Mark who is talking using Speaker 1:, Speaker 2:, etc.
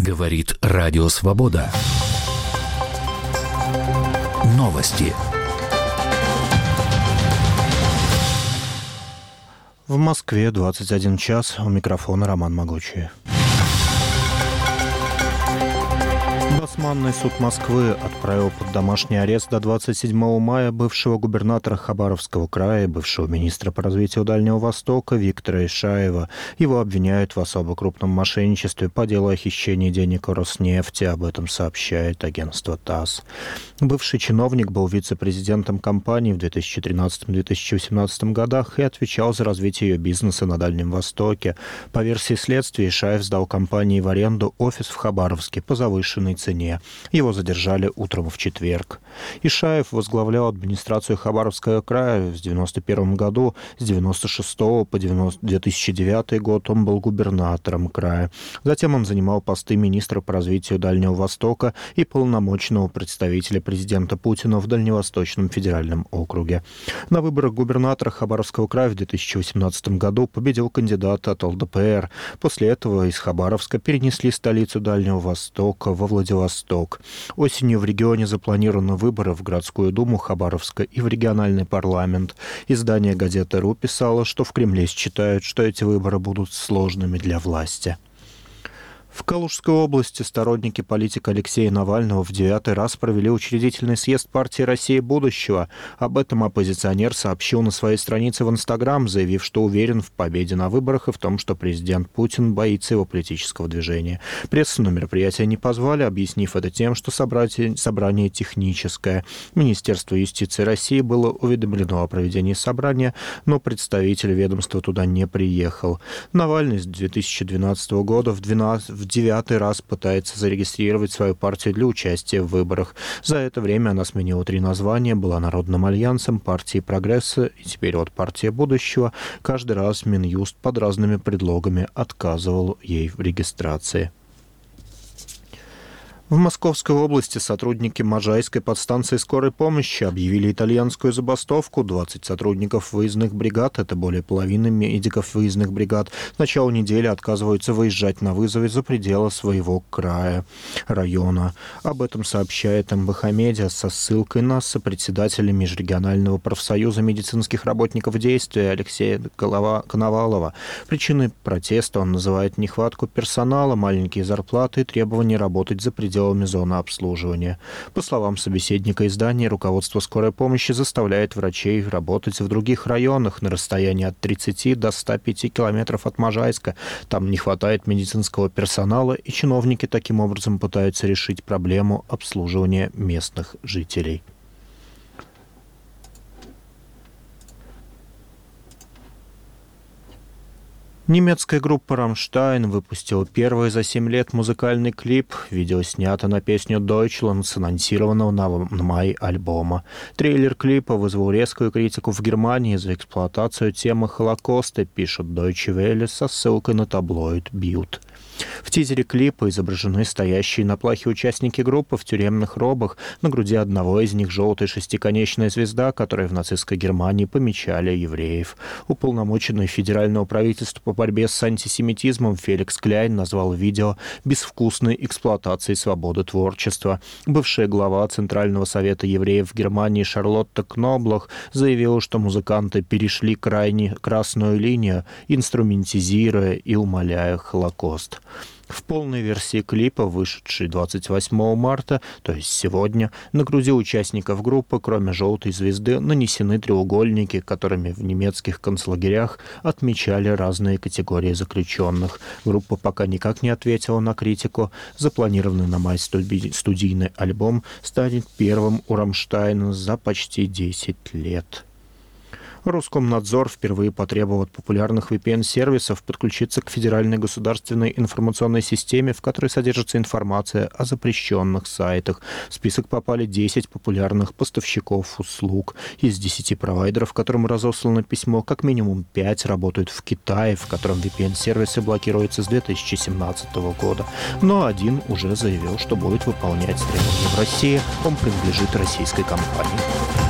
Speaker 1: Говорит Радио Свобода. Новости.
Speaker 2: В Москве 21 час. У микрофона Роман Могучий. Басманный суд Москвы отправил под домашний арест до 27 мая бывшего губернатора Хабаровского края, бывшего министра по развитию Дальнего Востока Виктора Ишаева. Его обвиняют в особо крупном мошенничестве по делу о хищении денег Роснефти. Об этом сообщает агентство ТАСС. Бывший чиновник был вице-президентом компании в 2013-2018 годах и отвечал за развитие ее бизнеса на Дальнем Востоке. По версии следствия, Ишаев сдал компании в аренду офис в Хабаровске по завышенной цене. Его задержали утром в четверг. Ишаев возглавлял администрацию Хабаровского края в 1991 году. С 1996 по 2009 год он был губернатором края. Затем он занимал посты министра по развитию Дальнего Востока и полномочного представителя президента Путина в Дальневосточном федеральном округе. На выборах губернатора Хабаровского края в 2018 году победил кандидат от ЛДПР. После этого из Хабаровска перенесли столицу Дальнего Востока во Владивосток. Осенью в регионе запланированы выборы в городскую думу Хабаровска и в региональный парламент. Издание «Газета.ру» писало, что в Кремле считают, что эти выборы будут сложными для власти. В Калужской области сторонники политика Алексея Навального в 9-й раз провели учредительный съезд партии «Россия будущего». Об этом оппозиционер сообщил на своей странице в Инстаграм, заявив, что уверен в победе на выборах и в том, что президент Путин боится его политического движения. Прессу на мероприятие не позвали, объяснив это тем, что собрание техническое. Министерство юстиции России было уведомлено о проведении собрания, но представитель ведомства туда не приехал. Навальный с 2012 года в 9-й раз пытается зарегистрировать свою партию для участия в выборах. За это время она сменила 3 названия, была Народным альянсом, партией Прогресса и теперь вот партия будущего. Каждый раз Минюст под разными предлогами отказывал ей в регистрации. В Московской области сотрудники Можайской подстанции скорой помощи объявили итальянскую забастовку. 20 сотрудников выездных бригад, это более половины медиков выездных бригад, с начала недели отказываются выезжать на вызовы за пределы своего края, района. Об этом сообщает МВХ Медиа со ссылкой на сопредседателя Межрегионального профсоюза медицинских работников действия Алексея Коновалова. Причиной протеста он называет нехватку персонала, маленькие зарплаты и требование работать за пределами зоны обслуживания. По словам собеседника издания, руководство скорой помощи заставляет врачей работать в других районах на расстоянии от 30 до 105 километров от Можайска. Там не хватает медицинского персонала, и чиновники таким образом пытаются решить проблему обслуживания местных жителей. Немецкая группа «Рамштайн» выпустила первый за 7 лет музыкальный клип. Видео снято на песню «Deutschland» с анонсированного на май альбома. Трейлер клипа вызвал резкую критику в Германии за эксплуатацию темы Холокоста, пишут Deutsche Welle со ссылкой на таблоид Bild. В тизере клипа изображены стоящие на плахе участники группы в тюремных робах. На груди одного из них желтая шестиконечная звезда, которой в нацистской Германии помечали евреев. Уполномоченный федерального правительства по борьбе с антисемитизмом Феликс Кляйн назвал видео безвкусной эксплуатацией свободы творчества. Бывшая глава Центрального совета евреев в Германии Шарлотта Кноблах заявила, что музыканты перешли красную линию, инструментизируя и умаляя Холокост. В полной версии клипа, вышедшей 28 марта, то есть сегодня, на груди участников группы, кроме желтой звезды, нанесены треугольники, которыми в немецких концлагерях отмечали разные категории заключенных. Группа пока никак не ответила на критику. Запланированный на май студийный альбом станет первым у «Рамштайна» за почти 10 лет. Роскомнадзор впервые потребовал от популярных VPN-сервисов подключиться к Федеральной государственной информационной системе, в которой содержится информация о запрещенных сайтах. В список попали 10 популярных поставщиков услуг. Из 10 провайдеров, которым разослано письмо, как минимум 5 работают в Китае, в котором VPN-сервисы блокируются с 2017 года. Но один уже заявил, что будет выполнять требования в России. Он принадлежит российской компании.